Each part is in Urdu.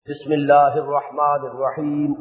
بسم اللہ الرحمن الرحیم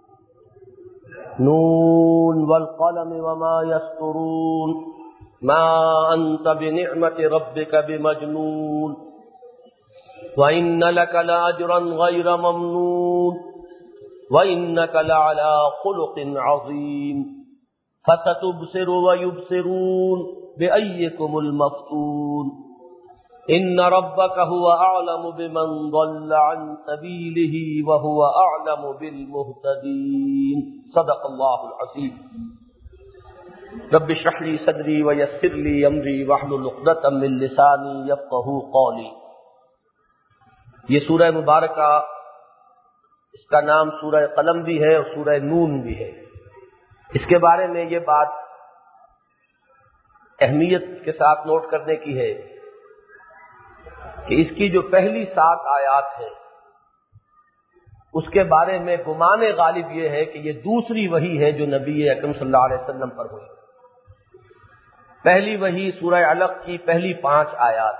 نون والقلم وما يسطرون ما انت بنعمت ربك بمجنون وان لك لاجرا غير ممنون وانك لعلى خلق عظيم فستبصر ويبصرون بأيكم المفتون ان ربك هو اعلم بمن ضل عن سبيله وهو اعلم بالمهتدين صدق الله العظيم رب اشرح لي صدري ويسر لي امري واحلل عقدة من لساني يفقهوا قولي۔ یہ سورہ مبارکہ، اس کا نام سورہ قلم بھی ہے اور سورہ نون بھی ہے۔ اس کے بارے میں یہ بات اہمیت کے ساتھ نوٹ کرنے کی ہے کہ اس کی جو پہلی 7 آیات ہیں اس کے بارے میں گمان غالب یہ ہے کہ یہ دوسری وحی ہے جو نبی اکرم صلی اللہ علیہ وسلم پر ہوئی۔ پہلی وحی سورہ علق کی پہلی 5 آیات،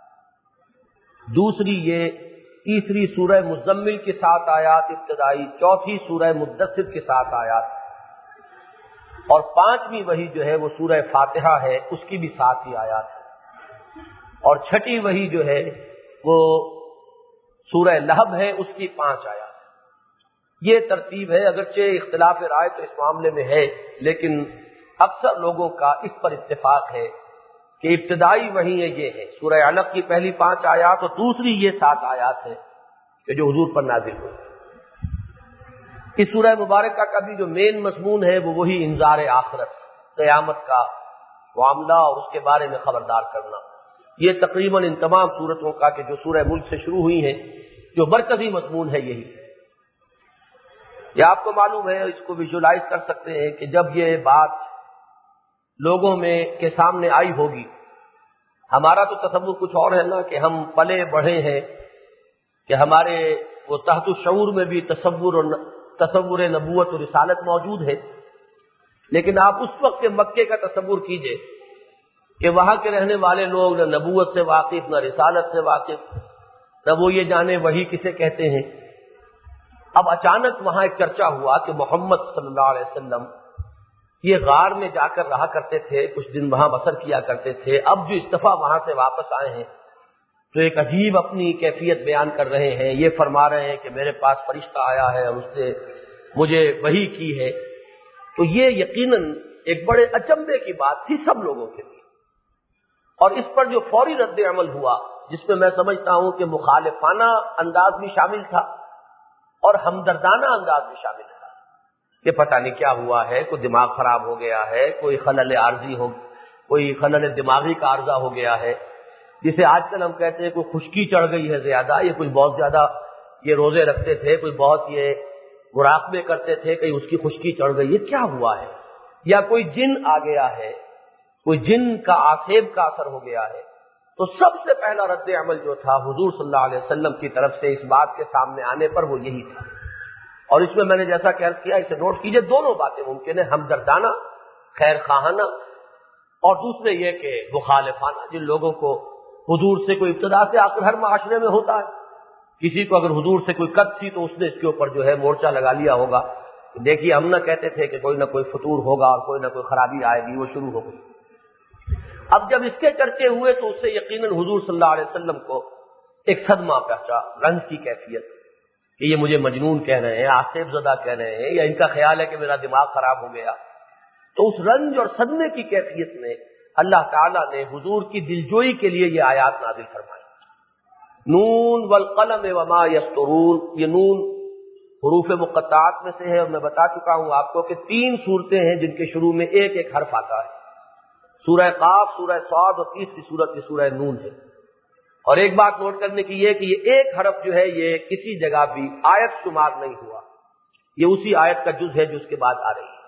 دوسری یہ، تیسری سورہ مزمل کی 7 آیات ابتدائی، چوتھی سورہ مدثر کی 7 آیات، اور 5ویں وحی جو ہے وہ سورہ فاتحہ ہے، اس کی بھی 7 ہی آیات ہے، اور 6ٹھی وحی جو ہے وہ سورہ لہب ہے، اس کی 5 آیات ہے۔ یہ ترتیب ہے، اگرچہ اختلاف رائے تو اس معاملے میں ہے، لیکن اکثر لوگوں کا اس پر اتفاق ہے کہ ابتدائی وحی یہ ہے، سورہ علق کی پہلی 5 آیات اور دوسری یہ 7 آیات ہے کہ جو حضور پر نازل ہوئی۔ اس سورہ مبارکہ کا بھی جو مین مضمون ہے وہ وہی انذار آخرت، قیامت کا معاملہ اور اس کے بارے میں خبردار کرنا۔ یہ تقریباً ان تمام صورتوں کا کہ جو سورہ ملک سے شروع ہوئی ہیں جو مرکزی مضمون ہے یہی۔ یہ آپ کو معلوم ہے، اس کو ویژولائز کر سکتے ہیں کہ جب یہ بات لوگوں میں کے سامنے آئی ہوگی، ہمارا تو تصور کچھ اور ہے نا کہ ہم پلے بڑھے ہیں کہ ہمارے وہ تحت الشعور میں بھی تصور نبوت و رسالت موجود ہے، لیکن آپ اس وقت کے مکے کا تصور کیجئے کہ وہاں کے رہنے والے لوگ نہ نبوت سے واقف، نہ رسالت سے واقف، نہ وہ یہ جانے وحی کسے کہتے ہیں۔ اب اچانک وہاں ایک چرچا ہوا کہ محمد صلی اللہ علیہ وسلم یہ غار میں جا کر رہا کرتے تھے، کچھ دن وہاں بسر کیا کرتے تھے، اب جو اس دفعہ وہاں سے واپس آئے ہیں تو ایک عجیب اپنی کیفیت بیان کر رہے ہیں۔ یہ فرما رہے ہیں کہ میرے پاس فرشتہ آیا ہے اور اس نے مجھے وحی کی ہے۔ تو یہ یقیناً ایک بڑے اچنبے کی بات تھی سب لوگوں کے لیے، اور اس پر جو فوری رد عمل ہوا، جس میں میں سمجھتا ہوں کہ مخالفانہ انداز بھی شامل تھا اور ہمدردانہ انداز بھی شامل تھا کہ پتہ نہیں کیا ہوا ہے، کوئی دماغ خراب ہو گیا ہے، کوئی خلل عارضی ہو، کوئی خلل دماغی کا عارضہ ہو گیا ہے، جسے آج کل ہم کہتے ہیں کوئی خشکی چڑھ گئی ہے زیادہ، یہ کوئی بہت زیادہ یہ روزے رکھتے تھے، کوئی بہت یہ مراقبے کرتے تھے، کہیں اس کی خشکی چڑھ گئی، یہ کیا ہوا ہے، یا کوئی جن آ گیا ہے، کوئی جن کا آسیب کا اثر ہو گیا ہے۔ تو سب سے پہلا رد عمل جو تھا حضور صلی اللہ علیہ وسلم کی طرف سے اس بات کے سامنے آنے پر وہ یہی تھا، اور اس میں نے جیسا کہ عرض کیا، اسے نوٹ کیجئے، دونوں باتیں ممکن ہیں، ہمدردانہ خیر خواہانہ، اور دوسرے یہ کہ مخالفانہ، جن لوگوں کو حضور سے کوئی ابتدا سے آخر ہر معاشرے میں ہوتا ہے، کسی کو اگر حضور سے کوئی قد تھی تو اس نے اس کے اوپر جو ہے مورچہ لگا لیا ہوگا، دیکھیے ہم نہ کہتے تھے کہ کوئی نہ کوئی فطور ہوگا اور کوئی نہ کوئی خرابی آئے گی، وہ شروع ہو گئی۔ اب جب اس کے چرچے ہوئے تو اس سے یقیناً حضور صلی اللہ علیہ وسلم کو ایک صدمہ پہنچا، رنج کی کیفیت، کہ یہ مجھے مجنون کہہ رہے ہیں، آصف زدہ کہہ رہے ہیں، یا ان کا خیال ہے کہ میرا دماغ خراب ہو گیا۔ تو اس رنج اور صدمے کی کیفیت میں اللہ تعالیٰ نے حضور کی دلجوئی کے لیے یہ آیات نازل فرمائی۔ نون والقلم وما یسطرون، یہ نون حروف مقطعات میں سے ہے، اور میں بتا چکا ہوں آپ کو کہ 3 صورتیں ہیں جن کے شروع میں ایک ایک حرف آتا ہے، سورہ قاف، سورہ صاد اور تیسری صورت یہ سورہ نون ہے۔ اور ایک بات نوٹ کرنے کی یہ کہ یہ ایک حرف جو ہے یہ کسی جگہ بھی آیت شمار نہیں ہوا، یہ اسی آیت کا جز ہے جو اس کے بعد آ رہی ہے۔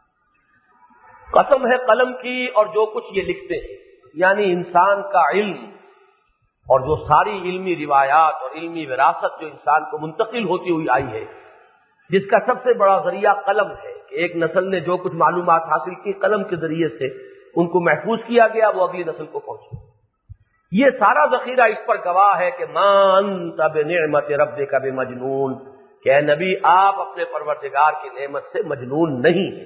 قسم ہے قلم کی اور جو کچھ یہ لکھتے ہیں، یعنی انسان کا علم اور جو ساری علمی روایات اور علمی وراثت جو انسان کو منتقل ہوتی ہوئی آئی ہے، جس کا سب سے بڑا ذریعہ قلم ہے کہ ایک نسل نے جو کچھ معلومات حاصل کی قلم کے ذریعے سے ان کو محفوظ کیا گیا، وہ اگلی نسل کو پہنچی۔ یہ سارا ذخیرہ اس پر گواہ ہے کہ ما انت بنعمت ربک بمجنون، کہ اے نبی آپ اپنے پروردگار کی نعمت سے مجنون نہیں ہیں۔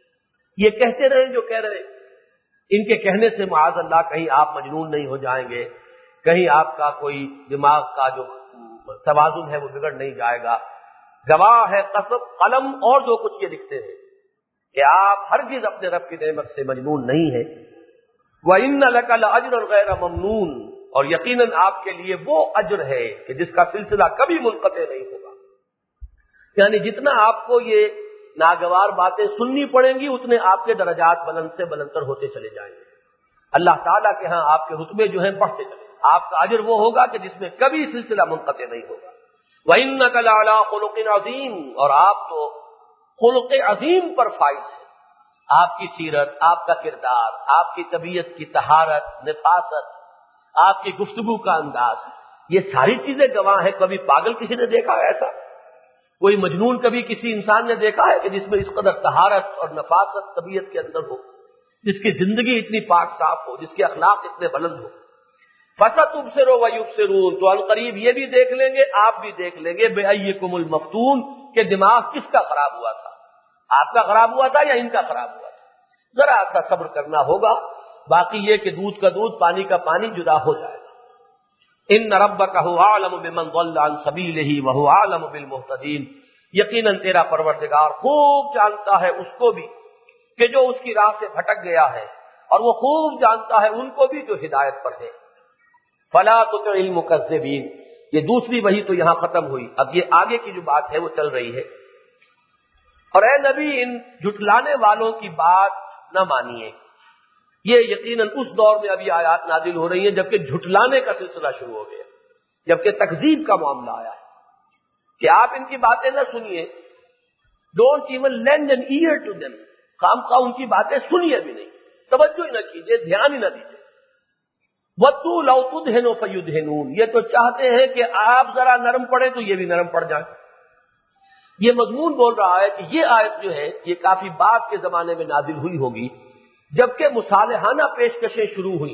یہ کہتے رہے جو کہہ رہے، ان کے کہنے سے معاذ اللہ کہیں آپ مجنون نہیں ہو جائیں گے، کہیں آپ کا کوئی دماغ کا جو توازن ہے وہ بگڑ نہیں جائے گا۔ گواہ ہے قلم اور جو کچھ یہ لکھتے ہیں کہ آپ ہرگز اپنے رب کی نعمت سے مجنون نہیں ہیں۔ وَإِنَّ لَكَ لَأَجْرًا غَيْرَ مَمْنُونٍ، اور یقیناً آپ کے لیے وہ اجر ہے کہ جس کا سلسلہ کبھی منقطع نہیں ہوگا۔ یعنی جتنا آپ کو یہ ناگوار باتیں سننی پڑیں گی اتنے آپ کے درجات بلند سے بلندتر ہوتے چلے جائیں گے، اللہ تعالیٰ کے ہاں آپ کے رتبے جو ہیں بڑھتے چلے، آپ کا اجر وہ ہوگا کہ جس میں کبھی سلسلہ منقطع نہیں ہوگا۔ وَإِنَّكَ لَعَلَىٰ خُلُقٍ عَظِيمٍ، اور آپ تو خلق عظیم پر فائز ہیں، آپ کی سیرت، آپ کا کردار، آپ کی طبیعت کی طہارت، نفاست، آپ کی گفتگو کا انداز، یہ ساری چیزیں گواہ ہیں۔ کبھی پاگل کسی نے دیکھا ہے ایسا؟ کوئی مجنون کبھی کسی انسان نے دیکھا ہے کہ جس میں اس قدر طہارت اور نفاست طبیعت کے اندر ہو، جس کی زندگی اتنی پاک صاف ہو، جس کے اخلاق اتنے بلند ہو؟ فَسَتُبْصِرُ وَيُبْصِرُونَ، تو عنقریب یہ بھی دیکھ لیں گے، آپ بھی دیکھ لیں گے، بِأَيِّكُمُ الْمَفْتُونُ، کہ دماغ کس کا خراب ہوا تھا، آپ کا خراب ہوا تھا یا ان کا خراب ہوا تھا؟ ذرا سا صبر کرنا ہوگا، باقی یہ کہ دودھ کا دودھ پانی کا پانی جدا ہو جائے گا۔ ان ربک هو اعلم بمن ضل عن سبیلہ وهو اعلم بالمہتدین، یقیناً تیرا پروردگار خوب جانتا ہے اس کو بھی کہ جو اس کی راہ سے بھٹک گیا ہے، اور وہ خوب جانتا ہے ان کو بھی جو ہدایت پر ہے۔ فلا تطع المکذبین، یہ دوسری وحی تو یہاں ختم ہوئی، اب یہ آگے کی جو بات ہے وہ چل رہی ہے۔ اور اے نبی ان جھٹلانے والوں کی بات نہ مانیے، یہ یقیناً اس دور میں ابھی آیات نازل ہو رہی ہیں جبکہ جھٹلانے کا سلسلہ شروع ہو گیا، جبکہ تکذیب کا معاملہ آیا ہے کہ آپ ان کی باتیں نہ سنیے، don't even lend an ear to them, خامخواہ ان کی باتیں سنیے بھی نہیں، توجہ ہی نہ کیجیے، دھیان ہی نہ دیجیے۔ وَدُّوا لَوْ تُدْهِنُ فَيُدْهِنُونَ، یہ تو چاہتے ہیں کہ آپ ذرا نرم پڑیں تو یہ بھی نرم پڑ جائیں۔ یہ مضمون بول رہا ہے کہ یہ آیت جو ہے یہ کافی بعد کے زمانے میں نازل ہوئی ہوگی، جبکہ مصالحانہ پیشکشیں شروع ہوئی،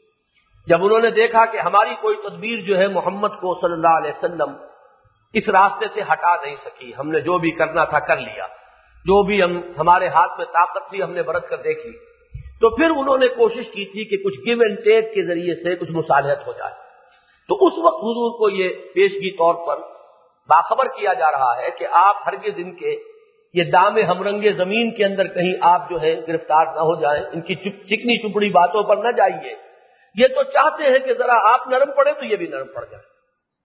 جب انہوں نے دیکھا کہ ہماری کوئی تدبیر جو ہے محمد کو صلی اللہ علیہ وسلم اس راستے سے ہٹا نہیں سکی، ہم نے جو بھی کرنا تھا کر لیا، جو بھی ہمارے ہاتھ میں طاقت تھی ہم نے برت کر دیکھ لی، تو پھر انہوں نے کوشش کی تھی کہ کچھ گیو اینڈ ٹیک کے ذریعے سے کچھ مصالحت ہو جائے۔ تو اس وقت حضور کو یہ پیشگی طور پر باخبر کیا جا رہا ہے کہ آپ ہرگز ان کے یہ دام ہمرنگ زمین کے اندر کہیں آپ جو ہے گرفتار نہ ہو جائیں، ان کی چکنی چپڑی باتوں پر نہ جائیے، یہ تو چاہتے ہیں کہ ذرا آپ نرم پڑے تو یہ بھی نرم پڑ جائے۔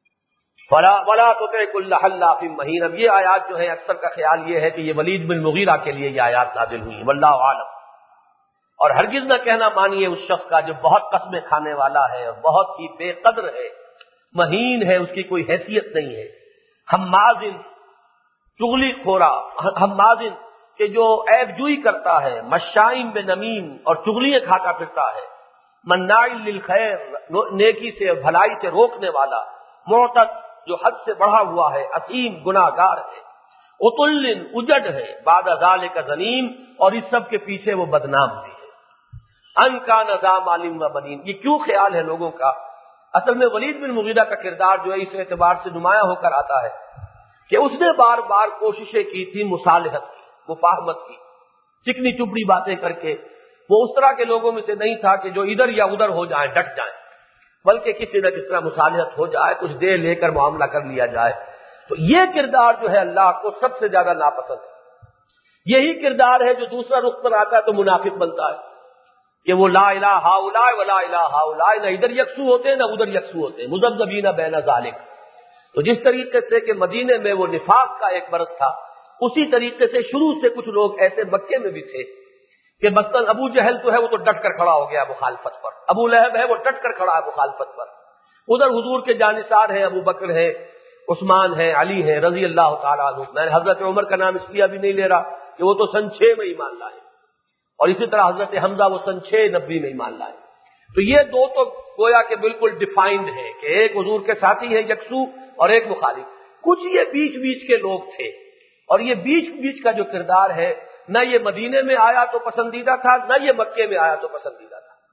وَلَا تُطِعْ كُلَّ حَلَّافٍ مَّهِینٍ، اب یہ آیات جو ہے اکثر کا خیال یہ ہے کہ یہ ولید بن مغیرہ کے لیے یہ آیات نازل ہوئی، واللہ عالم۔ اور ہرگز نہ کہنا مانیے اس شخص کا جو بہت قسمیں کھانے والا ہے اور بہت ہی بے قدر ہے، مہین ہے، اس کی کوئی حیثیت نہیں ہے، ہمازن چغلی خورا، ہمازن کہ جو عیب جوئی کرتا ہے، مشائم بنمیم اور چغلیاں کھاتا پھرتا ہے، مناع للخیر نیکی سے بھلائی سے روکنے والا، معتد جو حد سے بڑھا ہوا ہے، اسیم گناہ گار ہے، عتل اجڑ ہے، بعد ذالک زنیم، اور اس سب کے پیچھے وہ بدنام بھی ہے۔ ان کا نظام عالم و بنین، یہ کیوں خیال ہے لوگوں کا؟ اصل میں ولید بن مغیرہ کا کردار جو ہے اس اعتبار سے نمایاں ہو کر آتا ہے کہ اس نے بار بار کوششیں کی تھی مصالحت کی، مفاہمت کی، چکنی چپڑی باتیں کر کے، وہ اس طرح کے لوگوں میں سے نہیں تھا کہ جو ادھر یا ادھر ہو جائیں ڈٹ جائیں، بلکہ کسی نہ کس طرح مصالحت ہو جائے، کچھ دے لے کر معاملہ کر لیا جائے۔ تو یہ کردار جو ہے اللہ کو سب سے زیادہ ناپسند ہے۔ یہی کردار ہے جو دوسرا رخ پر آتا ہے تو منافق بنتا ہے کہ وہ لا الہ ہؤلاء ولا الہ ہؤلاء، نہ ادھر یکسو ہوتے ہیں نہ ادھر یکسو ہوتے ہیں، مذبذبین بین ذالک۔ تو جس طریقے سے کہ مدینے میں وہ نفاق کا ایک مرض تھا، اسی طریقے سے شروع سے کچھ لوگ ایسے مکے میں بھی تھے کہ مثلا ابو جہل تو ہے وہ تو ڈٹ کر کھڑا ہو گیا مخالفت پر، ابو لہب ہے وہ ڈٹ کر کھڑا ہے مخالفت پر، ادھر حضور کے جانثار ہیں، ابو بکر ہے، عثمان ہے، علی ہے رضی اللہ تعالیٰ عنہ۔ میں نے حضرت عمر کا نام اس لیے ابھی نہیں لے رہا کہ وہ تو سن 6 میں ایمان لائے، اور اسی طرح حضرت حمزہ وہ سن 690 میں ایمان لائے۔ تو یہ دو تو گویا کہ بالکل ڈیفائنڈ ہے کہ ایک حضور کے ساتھی ہے یکسو اور ایک مخالف، کچھ یہ بیچ بیچ کے لوگ تھے، اور یہ بیچ بیچ کا جو کردار ہے نہ یہ مدینے میں آیا تو پسندیدہ تھا، نہ یہ مکے میں آیا تو پسندیدہ تھا۔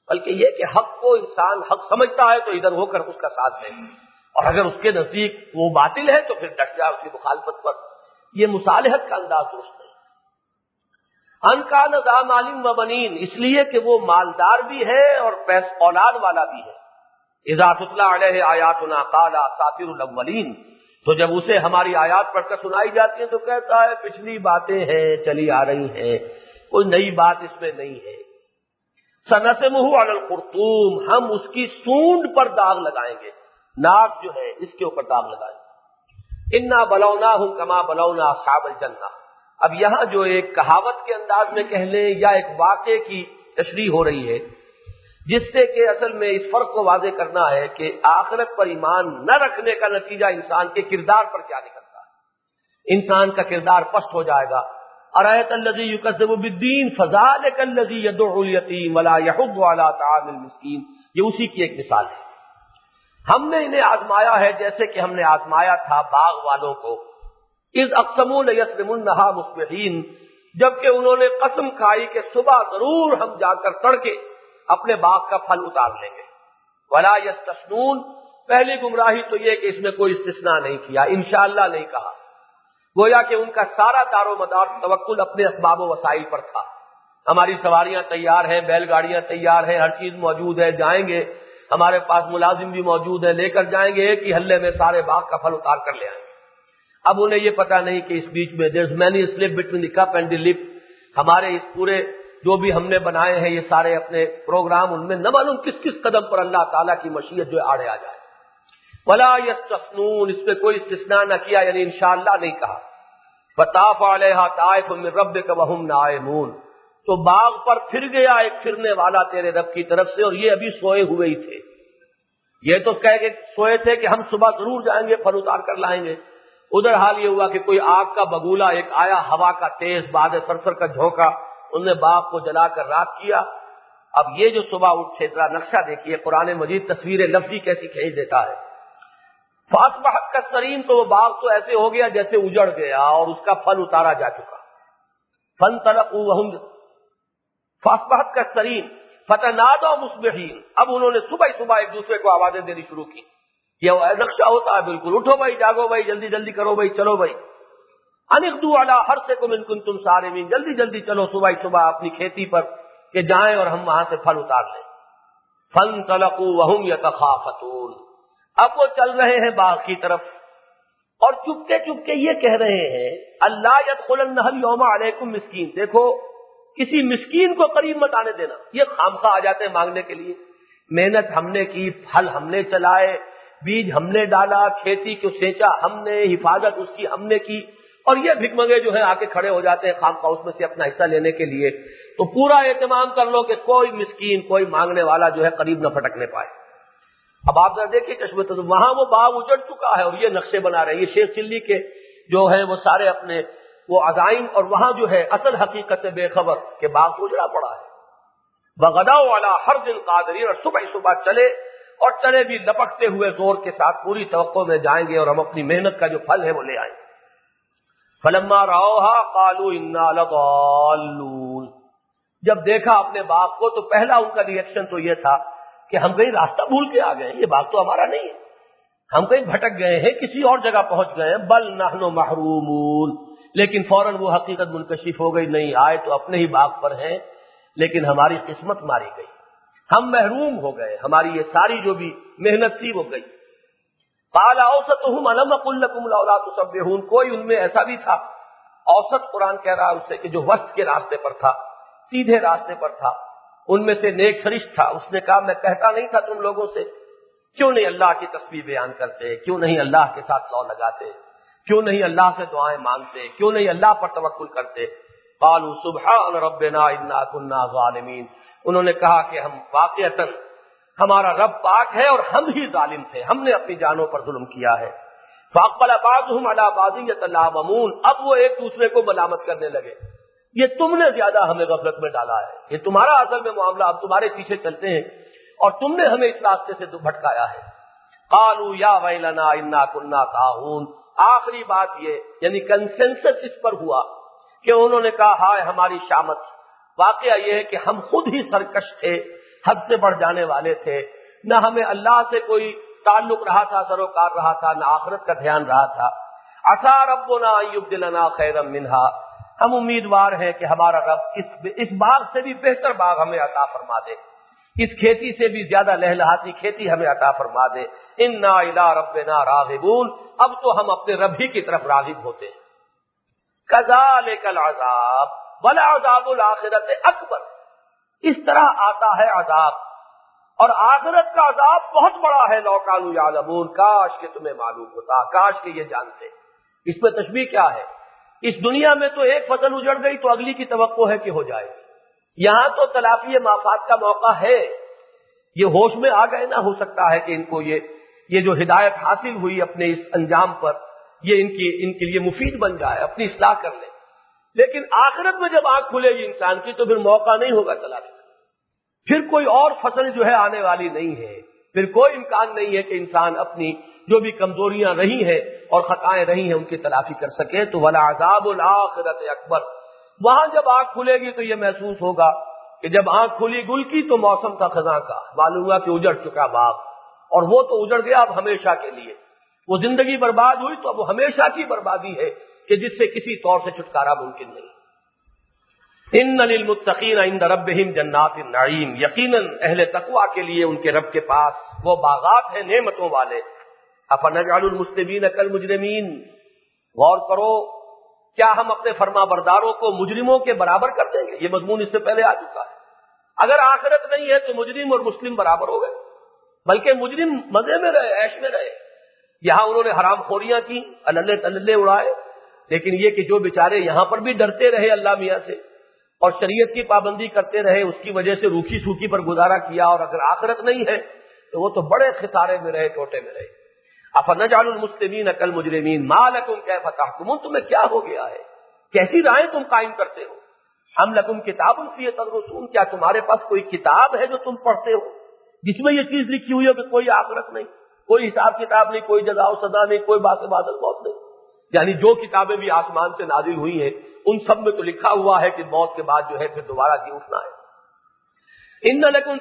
بلکہ یہ کہ حق کو انسان حق سمجھتا ہے تو ادھر ہو کر اس کا ساتھ دے، اور اگر اس کے نزدیک وہ باطل ہے تو پھر ڈٹ جائے اس کی مخالفت پر۔ یہ مصالحت کا انداز درست نہیں۔ ان کان ذا مال و بنین، اس لیے کہ وہ مالدار بھی ہے اور اولاد والا بھی ہے۔ اذا تتلی علیہ آیاتنا قال اساطیر الاولین، تو جب اسے ہماری آیات پڑھ کر سنائی جاتی ہیں تو کہتا ہے پچھلی باتیں ہیں، چلی آ رہی ہیں، کوئی نئی بات اس میں نہیں ہے۔ سنسمہ علی الخرطوم، ہم اس کی سونڈ پر داغ لگائیں گے، ناک جو ہے اس کے اوپر داغ لگائیں گے۔ انا بلوناہم کما بلونا اصحاب الجنہ، اب یہاں جو ایک کہاوت کے انداز میں کہہ لیں یا ایک واقعے کی تشریح ہو رہی ہے، جس سے کہ اصل میں اس فرق کو واضح کرنا ہے کہ آخرت پر ایمان نہ رکھنے کا نتیجہ انسان کے کردار پر کیا نکلتا ہے۔ انسان کا کردار پست ہو جائے گا۔ ارأیت الذی یکذب بالدین فذلک الذی یدعو الیتیم ولا یحض علی طعام المسکین، یہ اسی کی ایک مثال ہے۔ ہم نے انہیں آزمایا ہے جیسے کہ ہم نے آزمایا تھا باغ والوں کو، اذ اقسموا لیصرمنھا مصبحین، جبکہ انہوں نے قسم کھائی کہ صبح ضرور ہم جا کر تڑکے اپنے باغ کا پھل اتار لیں گے۔ ولا یستثنون، پہلی گمراہی تو یہ کہ اس میں کوئی استثناء نہیں کیا، انشاءاللہ نہیں کہا، گویا کہ ان کا سارا دار و مدار توکل اپنے اسباب و وسائل پر تھا۔ ہماری سواریاں تیار ہیں، بیل گاڑیاں تیار ہیں، ہر چیز موجود ہے، جائیں گے، ہمارے پاس ملازم بھی موجود ہیں، لے کر جائیں گے، ایک ہی ہلے میں سارے باغ کا پھل اتار کر لے آئیں گے۔ اب انہیں یہ پتہ نہیں کہ اس بیچ میں there's many slip between the cup and the lip، ہمارے اس پورے جو بھی ہم نے بنائے ہیں یہ سارے اپنے پروگرام، ان میں نہ معلوم کس کس قدم پر اللہ تعالیٰ کی مشیت جو آڑے آ جائے۔ ولا یستثنون، اس پہ کوئی استثناء نہ کیا، یعنی انشاءاللہ نہیں کہا۔ فطاف علیہا طائف من ربک وہم نائمون، تو باغ پر پھر گیا ایک پھرنے والا تیرے رب کی طرف سے، اور یہ ابھی سوئے ہوئے ہی تھے۔ یہ تو کہہ کے سوئے تھے کہ ہم صبح ضرور جائیں گے، پھل اتار کر لائیں گے، ادھر حال یہ ہوا کہ کوئی آگ کا بگولا ایک آیا، ہوا کا تیز باد سرسر کا جھونکا، انہوں نے باغ کو جلا کر راکھ کیا۔ اب یہ جو صبح اٹھے، ذرا نقشہ دیکھیے، قرآن مجید تصویر لفظی کیسی کھینچ دیتا ہے۔ فاصبحت کالصریم، تو وہ باغ تو ایسے ہو گیا جیسے اجڑ گیا اور اس کا پھل اتارا جا چکا۔ فانطلقوا وهم فاصبحت کالصریم فتنادوا مصبحین، اب انہوں نے صبح صبح ایک دوسرے کو آوازیں دینی شروع کی۔ یہ نقشہ ہوتا ہے بالکل، اٹھو بھائی، جاگو بھائی، جلدی جلدی کرو بھائی، چلو بھائی، انغدوا علی حرثکم ان کنتم صارمین، جلدی جلدی چلو صبح صبح اپنی کھیتی پر کہ جائیں اور ہم وہاں سے پھل اتار لیں۔ فانطلقوا وهم یتخافتون، اب وہ چل رہے ہیں باغ کی طرف اور چپکے چپکے یہ کہہ رہے ہیں اللہ یدخلنہ اليوم علیکم مسکین، دیکھو کسی مسکین کو قریب مت آنے دینا۔ یہ خامخواہ آ جاتے ہیں مانگنے کے لیے، محنت ہم نے کی، پھل ہم نے چلائے، بیج ہم نے ڈالا، کھیتی کو سینچا ہم نے، حفاظت اس کی ہم نے کی، اور یہ بھکمنگے جو ہیں آ کے کھڑے ہو جاتے ہیں خامخواہ اس میں سے اپنا حصہ لینے کے لیے۔ تو پورا اہتمام کر لو کہ کوئی مسکین، کوئی مانگنے والا جو ہے قریب نہ پھٹکنے پائے۔ اب آپ ذرا دیکھیے کشمیر تو وہاں وہ باغ اجڑ چکا ہے اور یہ نقشے بنا رہے ہیں، یہ شیخ چلی کے جو ہیں وہ سارے اپنے وہ عزائم، اور وہاں جو ہے اصل حقیقت سے بے خبر کہ باغ تو اجڑا پڑا ہے۔ وغدوا علی حرد قادرین، اور صبح صبح چلے، اور چلے بھی لپکتے ہوئے زور کے ساتھ، پوری توقع میں جائیں گے اور ہم اپنی محنت کا جو پھل ہے وہ لے آئیں گے۔ فلما رأوها قالوا انا لضالون، جب دیکھا اپنے باغ کو تو پہلا ان کا ری ایکشن تو یہ تھا کہ ہم کہیں راستہ بھول کے آ گئے، یہ باغ تو ہمارا نہیں ہے، ہم کہیں بھٹک گئے ہیں، کسی اور جگہ پہنچ گئے ہیں، بل نحن محرومون، لیکن فوراً وہ حقیقت منکشف ہو گئی، نہیں آئے تو اپنے ہی باغ پر ہیں، لیکن ہماری قسمت ماری گئی، ہم محروم ہو گئے، ہماری یہ ساری جو بھی محنت تھی وہ گئی۔ قال اوسطهم الم اقل لكم لولا تسبحون، کوئی ان میں ایسا بھی تھا، اوسط قرآن کہہ رہا ہے اس سے کہ جو وسط کے راستے پر تھا، سیدھے راستے پر تھا، ان میں سے نیک سرشت تھا، اس نے کہا میں کہتا نہیں تھا تم لوگوں سے کیوں نہیں اللہ کی تسبیح بیان کرتے، کیوں نہیں اللہ کے ساتھ لو لگاتے، کیوں نہیں اللہ سے دعائیں مانگتے، کیوں نہیں اللہ پر توکل کرتے۔ قالوا سبحان ربنا انا كنا ظالمین، انہوں نے کہا کہ ہم واقعتاً ہمارا رب پاک ہے اور ہم ہی ظالم تھے، ہم نے اپنی جانوں پر ظلم کیا ہے۔ فاقبل بعضهم على بعض يتلاومون، اب وہ ایک دوسرے کو ملامت کرنے لگے، یہ تم نے زیادہ ہمیں غفلت میں ڈالا ہے، یہ تمہارا اصل میں معاملہ، اب تمہارے پیچھے چلتے ہیں اور تم نے ہمیں اس راستے سے بھٹکایا ہے۔ قالوا یا ویلنا انا كنا طاغون، آخری بات یہ یعنی کنسنسس اس پر ہوا کہ انہوں نے کہا ہائے ہماری شامت، واقعہ یہ ہے کہ ہم خود ہی سرکش تھے، حد سے بڑھ جانے والے تھے، نہ ہمیں اللہ سے کوئی تعلق رہا تھا، سروکار رہا تھا، نہ آخرت کا دھیان رہا تھا۔ عسیٰ ربنا ان یبدلنا خیرا منہا، ہم امیدوار ہیں کہ ہمارا رب اس باغ سے بھی بہتر باغ ہمیں عطا فرما دے، اس کھیتی سے بھی زیادہ لہلہاتی کھیتی ہمیں عطا فرما دے۔ انا الی ربنا راغبون، اب تو ہم اپنے رب ہی کی طرف راغب ہوتے ہیں۔ کذالک العذاب ولعذاب الآخرۃ اکبر، اس طرح آتا ہے عذاب، اور آخرت کا عذاب بہت بڑا ہے۔ لو کانوا یعلمون، کاش کہ تمہیں معلوم ہوتا، کاش کہ یہ جانتے۔ اس میں تشبیہ کیا ہے؟ اس دنیا میں تو ایک فصل اجڑ گئی تو اگلی کی توقع ہے کہ ہو جائے گی، یہاں تو تلافی مافات کا موقع ہے، یہ ہوش میں آ گئے، نہ ہو سکتا ہے کہ ان کو یہ جو ہدایت حاصل ہوئی اپنے اس انجام پر، یہ ان کے لیے مفید بن جائے، اپنی اصلاح کر لیں۔ لیکن آخرت میں جب آنکھ کھلے گی انسان کی تو پھر موقع نہیں ہوگا تلافی، پھر کوئی اور فصل جو ہے آنے والی نہیں ہے، پھر کوئی امکان نہیں ہے کہ انسان اپنی جو بھی کمزوریاں رہی ہیں اور خطائیں رہی ہیں ان کی تلافی کر سکے۔ تو وَلَعَذَابُ الْآخِرَةِ اکبر، وہاں جب آنکھ کھلے گی تو یہ محسوس ہوگا کہ جب آنکھ کھلی گل کی تو موسم تھا خزاں کا، معلوم ہوا کہ اجڑ چکا باغ، اور وہ تو اجڑ گیا اب ہمیشہ کے لیے، وہ زندگی برباد ہوئی تو اب وہ ہمیشہ کی بربادی ہے کہ جس سے کسی طور سے چھٹکارا ممکن نہیں۔ ان للمتقین عند ربہم جنات النعیم، یقیناً اہل تقوی کے لیے ان کے رب کے پاس وہ باغات ہیں نعمتوں والے۔ افنجعل المسلمین کالمجرمین، غور کرو، کیا ہم اپنے فرما برداروں کو مجرموں کے برابر کر دیں گے؟ یہ مضمون اس سے پہلے آ چکا ہے۔ اگر آخرت نہیں ہے تو مجرم اور مسلم برابر ہو گئے، بلکہ مجرم مزے میں رہے، عیش میں رہے، یہاں انہوں نے حرام خوریاں کی، اللہ تللے اڑائے، لیکن یہ کہ جو بیچارے یہاں پر بھی ڈرتے رہے اللہ میاں سے اور شریعت کی پابندی کرتے رہے، اس کی وجہ سے روکھی سوکھی پر گزارا کیا، اور اگر آخرت نہیں ہے تو وہ تو بڑے خسارے میں رہے، ٹوٹے میں رہے۔ افنجعل المسلمین کالمجرمین ما لکم کیف تحکمون، تمہیں کیا ہو گیا ہے، کیسی رائے تم قائم کرتے ہو؟ ہم لکم کتاب فیہ تدرسون، کیا تمہارے پاس کوئی کتاب ہے جو تم پڑھتے ہو جس میں یہ چیز لکھی ہوئی ہے کہ کوئی آخرت نہیں، کوئی حساب کتاب نہیں، کوئی جزا و سزا نہیں، کوئی باس بعد الموت نہیں؟ یعنی جو کتابیں بھی آسمان سے نازل ہوئی ہیں ان سب میں تو لکھا ہوا ہے کہ موت کے بعد جو ہے پھر دوبارہ جی اٹھنا ہے۔ ان لکم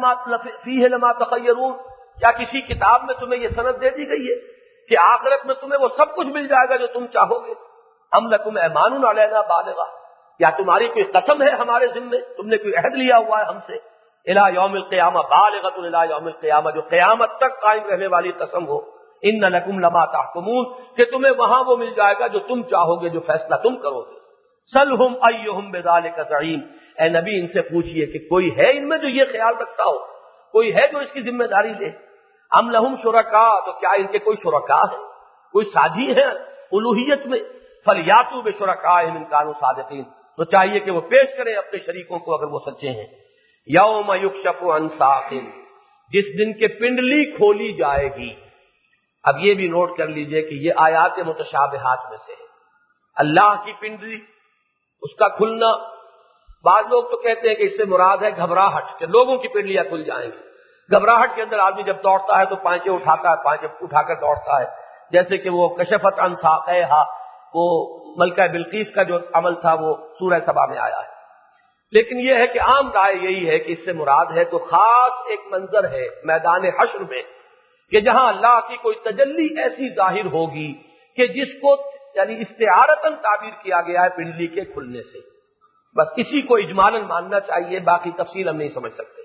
فیہ لما تخیرون، کیا کسی کتاب میں تمہیں یہ سند دے دی گئی ہے کہ آخرت میں تمہیں وہ سب کچھ مل جائے گا جو تم چاہو گے؟ ام لکم ایمان علینا بالغہ، یا تمہاری کوئی قسم ہے ہمارے ذمے، تم نے کوئی عہد لیا ہوا ہے ہم سے، الی یوم القیامہ بالغۃ الی یوم القیامہ، جو قیامت تک قائم رہنے والی قسم ہو، ان لکم لما تحکمون، کہ تمہیں وہاں وہ مل جائے گا جو تم چاہو گے، جو فیصلہ تم کرو گے۔ سلہم ایہم بذلک زعیم، اے نبی ان سے پوچھئے کہ کوئی ہے ان میں جو یہ خیال رکھتا ہو، کوئی ہے جو اس کی ذمہ داری لے؟ ام لہم شرکاء، تو کیا ان کے کوئی شرکاء ہے، کوئی ساجی ہیں الوہیت میں؟ فلیاتوا بشرکائہم ان کانوا صادقین، تو چاہیے کہ وہ پیش کریں اپنے شریکوں کو اگر وہ سچے ہیں۔ یوم یکشف عن ساق، جس دن کے پنڈلی کھولی جائے گی۔ اب یہ بھی نوٹ کر لیجئے کہ یہ آیات متشابہات میں سے ہے، اللہ کی پنڈلی، اس کا کھلنا۔ بعض لوگ تو کہتے ہیں کہ اس سے مراد ہے گھبراہٹ، کہ لوگوں کی پنڈلیاں کھل جائیں گی۔ گھبراہٹ کے اندر آدمی جب دوڑتا ہے تو پانچیں اٹھاتا ہے، پانچیں اٹھا کر دوڑتا ہے، جیسے کہ وہ کشفت عن ساقیہا، وہ ملکہ بلقیس کا جو عمل تھا وہ سورہ سبا میں آیا ہے۔ لیکن یہ ہے کہ عام رائے یہی ہے کہ اس سے مراد ہے تو خاص ایک منظر ہے میدان حشر میں، کہ جہاں اللہ کی کوئی تجلی ایسی ظاہر ہوگی کہ جس کو یعنی استعارتاً تعبیر کیا گیا ہے پنڈلی کے کھلنے سے، بس اسی کو اجمالاً ماننا چاہیے، باقی تفصیل ہم نہیں سمجھ سکتے۔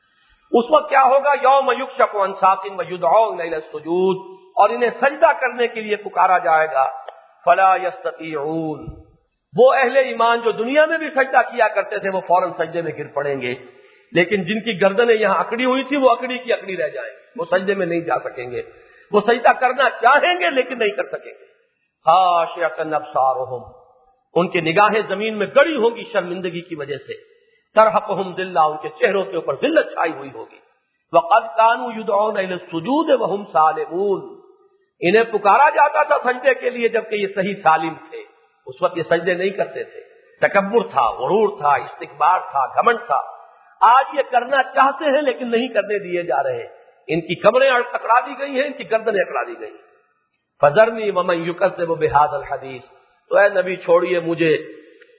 اس وقت کیا ہوگا؟ یوم یکشف عن ساق ویدعون الی السجود، اور انہیں سجدہ کرنے کے لیے پکارا جائے گا۔ فلا یستطیعون، وہ اہل ایمان جو دنیا میں بھی سجدہ کیا کرتے تھے وہ فوراً سجدے میں گر پڑیں گے، لیکن جن کی گردنیں یہاں اکڑی ہوئی تھی وہ اکڑی کی اکڑی رہ جائیں گے، وہ سجدے میں نہیں جا سکیں گے، وہ سجدہ کرنا چاہیں گے لیکن نہیں کر سکیں گے۔ خاشعۃ ابصارہم، ان کی نگاہیں زمین میں گڑی ہوں گی شرمندگی کی وجہ سے۔ ترہقہم ذلہ، ان کے چہروں کے اوپر ذلت چھائی ہوئی ہوگی۔ وقد كانوا يدعون الى السجود وهم سالمون، انہیں پکارا جاتا تھا سجدے کے لیے جبکہ یہ صحیح سالم تھے، اس وقت یہ سجدے نہیں کرتے تھے، تکبر تھا، غرور تھا، استکبار تھا، گھمنڈ تھا۔ آج یہ کرنا چاہتے ہیں لیکن نہیں کرنے دیے جا رہے، ان کی کمریں اکڑا دی گئی ہیں، ان کی گردنیں اکڑا دی گئی۔ فذرنی ومن یکذب بہذا الحدیث، تو اے نبی چھوڑیے مجھے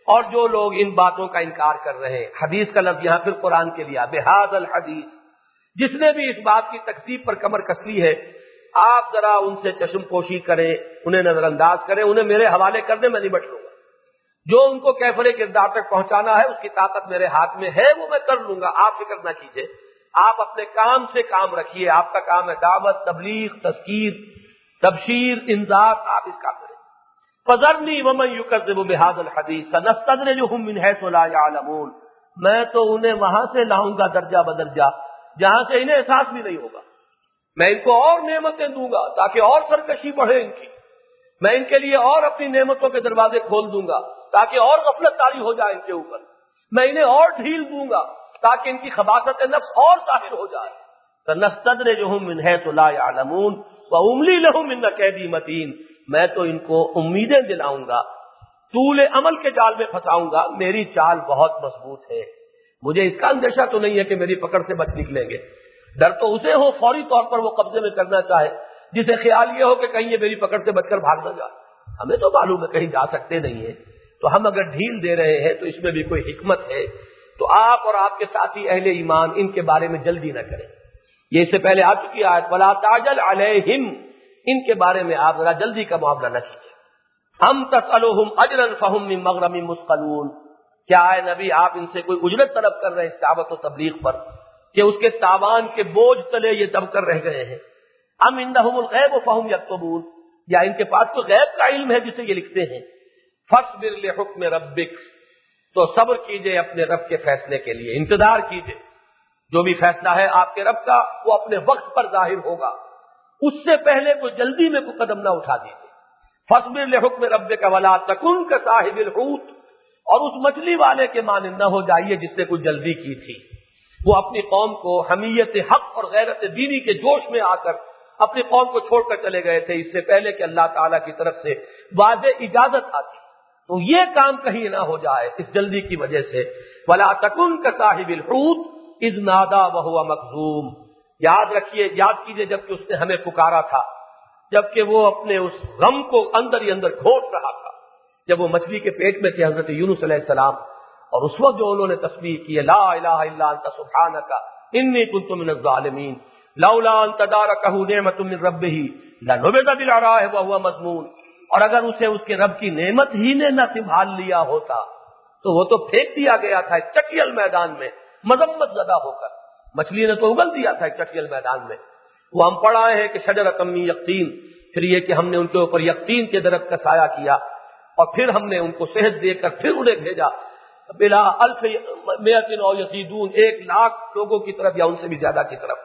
اور جو لوگ ان باتوں کا انکار کر رہے ہیں، حدیث کا لفظ یہاں پھر قرآن کے لیا، بہذا الحدیث، جس نے بھی اس بات کی تکذیب پر کمر کس لی ہے، آپ ذرا ان سے چشم پوشی کریں، انہیں نظر انداز کریں، انہیں میرے حوالے کر دیں، میں نمٹ لوں گا۔ جو ان کو کیفر کردار تک پہنچانا ہے، اس کی طاقت میرے ہاتھ میں ہے، وہ میں کر لوں گا، آپ فکر نہ کیجیے۔ آپ اپنے کام سے کام رکھیے، آپ کا کام ہے دعوت، تبلیغ، تذکیر، تبشیر، انذار، آپ اس کام کریں۔ فَذَرْنِي وَمَن يُكَذِّبُ بِهَذَا الْحَدِيثِ سَنَسْتَدْرِجُهُم مِّنْ حَيْثُ لَا يَعْلَمُونَ، میں تو انہیں وہاں سے لاؤں گا درجہ بدرجہ جہاں سے انہیں احساس بھی نہیں ہوگا۔ میں ان کو اور نعمتیں دوں گا تاکہ اور سرکشی بڑھے ان کی، میں ان کے لیے اور اپنی نعمتوں کے دروازے کھول دوں گا تاکہ اور غفلت طاری ہو جائے ان کے اوپر، میں انہیں اور ڈھیل دوں گا تاکہ ان کی خباثت نفس اور ظاہر ہو جائے۔ سنستدرجهم من حيث لا يعلمون واملي لهم ان كيدي متين، میں تو ان کو امیدیں دلاؤں گا، طول عمل کے جال میں پھنساؤں گا، میری چال بہت مضبوط ہے۔ مجھے اس کا اندیشہ تو نہیں ہے کہ میری پکڑ سے بچ نکلیں گے، ڈر تو اسے ہو فوری طور پر وہ قبضے میں کرنا چاہے جسے خیال یہ ہو کہ کہیں یہ میری پکڑ سے بچ کر بھاگ نہ جائے۔ ہمیں تو معلوم ہے کہیں جا سکتے نہیں ہیں، تو ہم اگر ڈھیل دے رہے ہیں تو اس میں بھی کوئی حکمت ہے۔ تو آپ اور آپ کے ساتھی اہل ایمان ان کے بارے میں جلدی نہ کریں، یہ اس سے پہلے آ چکی آیت وَلَا تَعْجَلْ عَلَيْهِمْ، ان کے بارے میں آپ ذرا جلدی کا معاملہ نہ کیجیے۔ ہم تسألهم اجرا فهم من مغرم مثقلون، کیا اے نبی آپ ان سے کوئی اجرت طلب کر رہے ہیں اس دعوت و تبلیغ پر کہ اس کے تاوان کے بوجھ تلے یہ دب کر رہ گئے ہیں؟ ام عندهم الغیب فهم یکتبون، یا ان کے پاس تو غیب کا علم ہے جسے یہ لکھتے ہیں؟ فاصبر لحکم ربک، تو صبر کیجئے اپنے رب کے فیصلے کے لیے، انتظار کیجئے، جو بھی فیصلہ ہے آپ کے رب کا وہ اپنے وقت پر ظاہر ہوگا، اس سے پہلے کوئی جلدی میں کوئی قدم نہ اٹھا دیجئے۔ فاصبر لحکم ربک ولا تکن کصاحب الحوت، اور اس مچھلی والے کے مانند نہ ہو جائیے جس نے کوئی جلدی کی تھی، وہ اپنی قوم کو حمیت حق اور غیرت دینی کے جوش میں آ کر اپنی قوم کو چھوڑ کر چلے گئے تھے اس سے پہلے کہ اللہ تعالیٰ کی طرف سے واضح اجازت آتی، تو یہ کام کہیں نہ ہو جائے اس جلدی کی وجہ سے۔ ولا تکن کصاحب الحوت اذ نادى وهو مکظوم، یاد رکھیے، یاد کیجئے جبکہ اس نے ہمیں پکارا تھا، جبکہ وہ اپنے اس غم کو اندر ہی اندر گھونٹ رہا تھا، جب وہ مچھلی کے پیٹ میں تھے حضرت یونس علیہ السلام، اور اس وقت جو انہوں نے تسبیح کی ہے لا الہ الا انت سبحانک انی کنت من الظالمین لولا ان تدارکہ نعمت من ربہ لنبذ بالعراء وهو مذموم، اور اگر اسے اس کے رب کی نعمت ہی نے نہ سنبھال لیا ہوتا تو وہ تو پھینک دیا گیا تھا ایک چٹیل میدان میں مذمت زدہ ہو کر، مچھلی نے تو اگل دیا تھا ایک چٹیل میدان میں۔ وہ ہم پڑھ آئے ہیں کہ شجرۃ من یقطین، پھر یہ کہ ہم نے ان کے اوپر یقطین کے درخت کا سایہ کیا، اور پھر ہم نے ان کو صحت دے کر پھر انہیں بھیجا بلا الف مئۃ او یزیدون، 1,00,000 لوگوں کی طرف یا ان سے بھی زیادہ کی طرف۔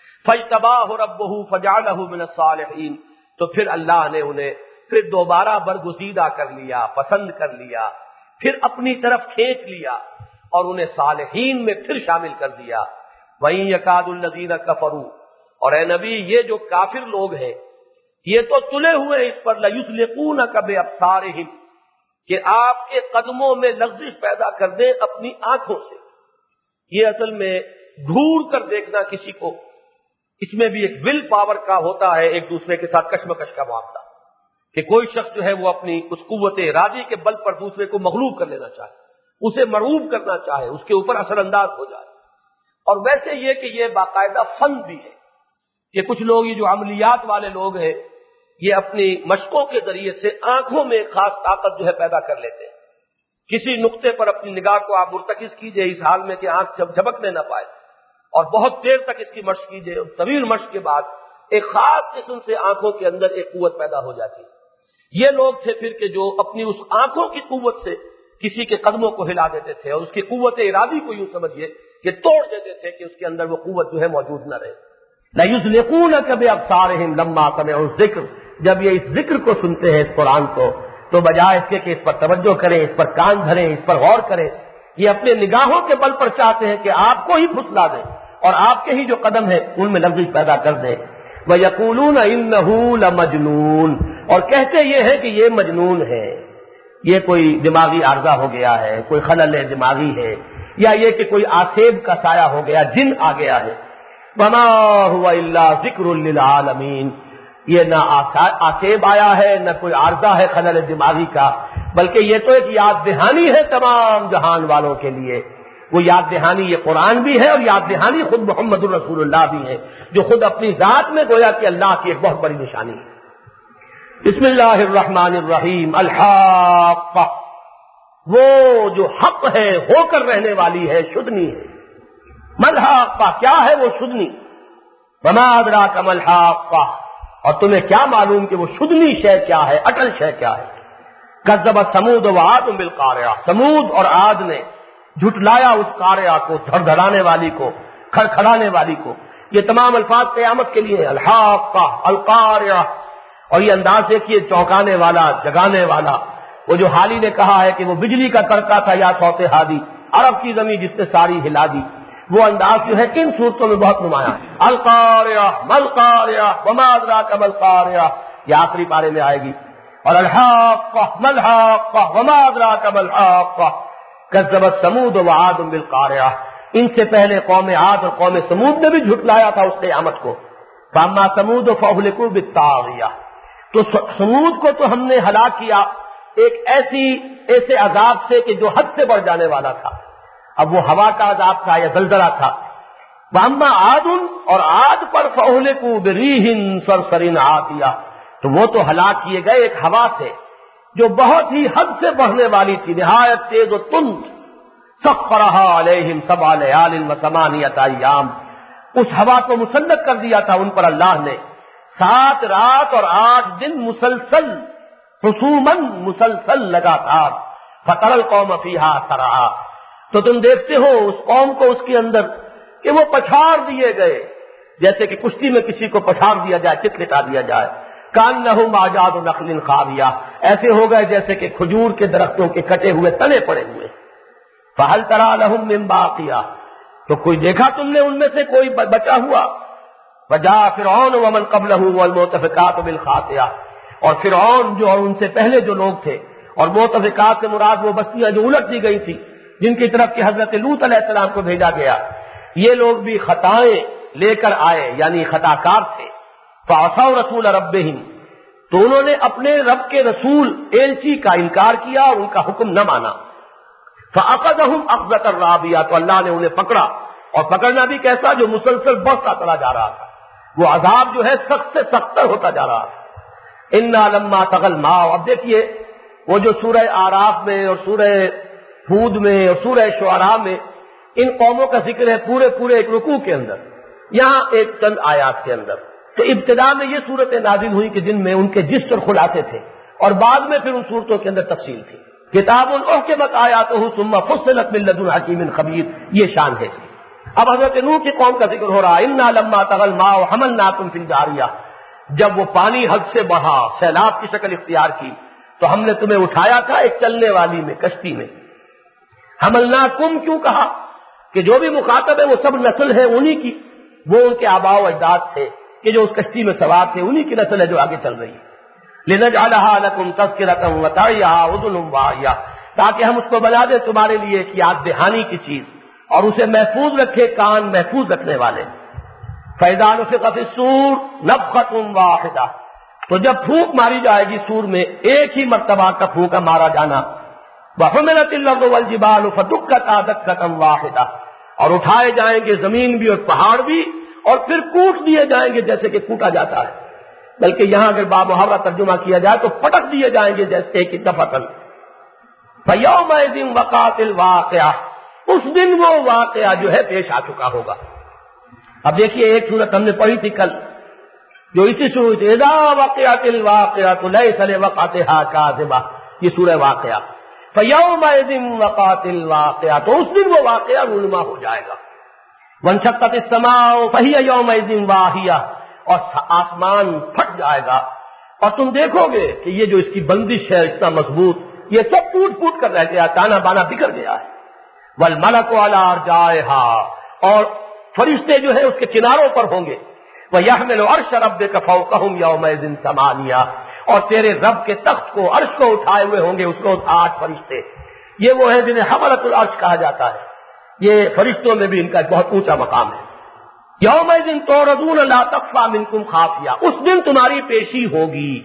فاجتباہ ربہ فجعلہ من الصالحین، تو پھر اللہ نے انہیں پھر دوبارہ برگزیدہ کر لیا، پسند کر لیا، پھر اپنی طرف کھینچ لیا اور انہیں صالحین میں پھر شامل کر دیا۔ وَإِن يَكَادُ الَّذِينَ كَفَرُوا، اور اے نبی یہ جو کافر لوگ ہیں یہ تو تلے ہوئے اس پر لَيُزْلِقُونَكَ بِأَبْصَارِهِمْ، کہ آپ کے قدموں میں لغزش پیدا کر دیں اپنی آنکھوں سے۔ یہ اصل میں گھور کر دیکھنا کسی کو، اس میں بھی ایک ول پاور کا ہوتا ہے، ایک دوسرے کے ساتھ کشمکش کا معاملہ، کہ کوئی شخص جو ہے وہ اپنی اس قوت ارادی کے بل پر دوسرے کو مغلوب کر لینا چاہے، اسے مرعوب کرنا چاہے، اس کے اوپر اثر انداز ہو جائے۔ اور ویسے یہ کہ یہ باقاعدہ فن بھی ہے کہ کچھ لوگ یہ جو عملیات والے لوگ ہیں یہ اپنی مشقوں کے ذریعے سے آنکھوں میں ایک خاص طاقت جو ہے پیدا کر لیتے ہیں، کسی نقطے پر اپنی نگاہ کو آپ مرتکز کیجئے اس حال میں کہ آنکھ جھپکنے نہ پائے، اور بہت دیر تک اس کی مشق کیجئے، اور طویل مشق کے بعد ایک خاص قسم سے آنکھوں کے اندر ایک قوت پیدا ہو جاتی ہے۔ یہ لوگ تھے پھر کہ جو اپنی اس آنکھوں کی قوت سے کسی کے قدموں کو ہلا دیتے تھے، اور اس کی قوت ارادی کو یوں سمجھیے کہ توڑ دیتے تھے کہ اس کے اندر وہ قوت جو ہے موجود نہ رہے۔ لَيُزْلِقُونَكَ بِأَبْصَارِهِمْ لَمَّا سَمِعُوا الذِّكْرَ، جب یہ اس ذکر کو سنتے ہیں اس قرآن کو تو بجائے اس کے کہ اس پر توجہ کریں، اس پر کان دھریں، اس پر غور کریں، یہ اپنے نگاہوں کے بل پر چاہتے ہیں کہ آپ کو ہی پھسلا دیں اور آپ کے ہی جو قدم ہیں ان میں لغزش پیدا کر دیں۔ وَيَقُولُونَ إِنَّهُ لَمَجْنُونَ، اور کہتے یہ ہے کہ یہ مجنون ہے، یہ کوئی دماغی عارضہ ہو گیا ہے، کوئی خلل دماغی ہے، یا یہ کہ کوئی آسیب کا سایہ ہو گیا، جن آ گیا ہے۔ وَمَا هُوَ إِلَّا ذِكْرٌ لِّلْعَالَمِينَ، یہ نہ آسیب آیا ہے، نہ کوئی عارضہ ہے خلل دماغی کا، بلکہ یہ تو ایک یاد دہانی ہے تمام جہان والوں کے لیے. وہ یاد دہانی یہ قرآن بھی ہے اور یاد دہانی خود محمد الرسول اللہ بھی ہے، جو خود اپنی ذات میں گویا کہ اللہ کی ایک بہت بڑی نشانی ہے. بسم اللہ الرحمن الرحیم. الحاقہ، وہ جو حق ہے، ہو کر رہنے والی ہے، شدنی ہے. ملحاقہ، کیا ہے وہ شدنی؟ وما ادراک ملحاقہ، اور تمہیں کیا معلوم کہ وہ شدنی شے کیا ہے، اٹل شے کیا ہے؟ کذبت ثمود وعاد بالقارعہ، ثمود اور عاد نے جھٹلایا اس قارعہ کو، دھڑ دھڑانے والی کو، کھڑکھڑانے والی کو. یہ تمام الفاظ قیامت کے لیے. الحاقہ، القارعہ، اور یہ انداز دیکھیے چونکانے والا، جگانے والا. وہ جو حالی نے کہا ہے کہ وہ بجلی کا کڑکا تھا یا صوت ہادی، عرب کی زمین جس نے ساری ہلا دی، وہ انداز جو ہے کن صورتوں میں بہت نمایاں ہے. القارعہ ملقارعہ وما ادراک ملقارعہ، یہ آخری پارے میں آئے گی. اور الحاقہ ملحاقہ وما ادراک ملحاقہ کذبت ثمود وعاد بالقارعہ. ان سے پہلے قوم عاد اور قوم ثمود نے بھی جھٹلایا تھا اس قیامت کو. فاما ثمود فاہلکوا بالطاغیہ، تو ثمود کو تو ہم نے ہلاک کیا ایک ایسے عذاب سے کہ جو حد سے بڑھ جانے والا تھا. اب وہ ہوا کا عذاب تھا یا زلزلہ تھا. واما عاد، اور عاد پر فاہلکوا بریح صرصر عاتیہ، تو وہ تو ہلاک کیے گئے ایک ہوا سے جو بہت ہی حد سے بڑھنے والی تھی، نہایت تیز و تند. سخرھا علیہم 7 لیال و8 ایام، اس ہوا کو مسلط کر دیا تھا ان پر اللہ نے 7 رات اور 8 دن مسلسل، حسوماً مسلسل لگاتار. فترى القوم فيها صرعا، تو تم دیکھتے ہو اس قوم کو اس کے اندر کہ وہ پچھاڑ دیے گئے، جیسے کہ کشتی میں کسی کو پچھاڑ دیا جائے، چت لٹا دیا جائے. کانہم اعجاز نخل خاویہ، ایسے ہو گئے جیسے کہ کھجور کے درختوں کے کٹے ہوئے تنے پڑے ہوئے. فہل تری لہم من باقیہ، تو کوئی دیکھا تم نے ان میں سے کوئی بچا ہوا؟ وجاء فرعون ومن قبلہ والمؤتفکات بالخاطئہ، اور فرعون جو اور ان سے پہلے جو لوگ تھے، اور مؤتفکات سے مراد وہ بستیاں جو الٹ دی گئی تھی جن کی طرف کہ حضرت لوط علیہ السلام کو بھیجا گیا، یہ لوگ بھی خطائیں لے کر آئے، یعنی خطاکار تھے. فعصوا رسول ربہم، تو انہوں نے اپنے رب کے رسول ایلچی کا انکار کیا اور ان کا حکم نہ مانا. فأخذہم اخذۃ رابیہ، تو اللہ نے انہیں پکڑا، اور پکڑنا بھی کیسا، جو مسلسل بڑھتا چلا جا رہا تھا. وہ عذاب جو ہے سخت سے سختر ہوتا جا رہا تھا. انا لما طغى الماء، اب دیکھیے وہ جو سورہ آراف میں اور سورہ ہود میں اور سورہ شعراء میں ان قوموں کا ذکر ہے پورے ایک رکوع کے اندر، یہاں ایک چند آیات کے اندر. تو ابتدا میں یہ صورتیں نازل ہوئی کہ جن میں ان کے جسر خلاصے تھے، اور بعد میں پھر ان صورتوں کے اندر تفصیل تھی. کتاب احکمت آیاتہ ثم فصلت من لدن حکیم خبیر، یہ شان ہے. اب حضرت نوح کی قوم کا ذکر ہو رہا ہے. انا لما طغى الماء حملناکم فی الجاریہ، جب وہ پانی حد سے بڑھا، سیلاب کی شکل اختیار کی، تو ہم نے تمہیں اٹھایا تھا ایک چلنے والی میں، کشتی میں. حملناکم کیوں کہا؟ کہ جو بھی مخاطب ہے وہ سب نسل ہے انہی کی، وہ ان کے آباء و اجداد تھے کہ جو اس کشتی میں سوار تھے، انہی کی نسل ہے جو آگے چل رہی ہے. لنجعلها لکم تذکرۃ وتعیها اذن واعیہ، تاکہ ہم اس کو بنا دیں تمہارے لیے ایک یاد دہانی کی چیز، اور اسے محفوظ رکھے، کان محفوظ رکھنے والے. فإذا نفخ في الصور نفخۃ واحدہ، تو جب پھونک ماری جائے گی سور میں، ایک ہی مرتبہ کا پھونکا مارا جانا. وحملت الارض والجبال فدکتا دکۃ واحدہ، اور اٹھائے جائیں گے زمین بھی اور پہاڑ بھی، اور پھر کوٹ دیے جائیں گے جیسے کہ کوٹا جاتا ہے. بلکہ یہاں اگر بامحاورہ ترجمہ کیا جائے تو پٹک دیے جائیں گے جیسے کہ دفعتاً. فیومئذ وقعت الواقعہ، اس دن وہ واقعہ جو ہے پیش آ چکا ہوگا. اب دیکھیے ایک صورت ہم نے پڑھی تھی کل جو اسی شروع تھی، اذا وقعت الواقعۃ لیس لوقعتها کاذبہ، یہ سورہ واقعہ. فیومئذ وقعت الواقعہ، تو اس دن وہ واقعہ رونما ہو جائے گا. وانشقت السماء فہی یومئذ واہیہ، اور آسمان پھٹ جائے گا، اور تم دیکھو گے کہ یہ جو اس کی بندش ہے اتنا مضبوط، یہ سب ٹوٹ پھوٹ کر رہ گیا، تانا بانا بکھر گیا ہے. والملک علی ارجائها، اور فرشتے جو ہیں اس کے کناروں پر ہوں گے. وَيَحْمِلُ عَرْشَ رَبِّكَ فَوْقَهُمْ يَوْمَئِذٍ ثَمَانِيَةٌ، اور تیرے رب کے تخت کو، عرش کو اٹھائے ہوئے ہوں گے اس کو 8 فرشتے. یہ وہ ہیں جنہیں حملۃ العرش کہا جاتا ہے. یہ فرشتوں میں بھی ان کا بہت اونچا مقام ہے. یومئذ تعرضون لا تخفی منکم خافیہ، اس دن تمہاری پیشی ہوگی،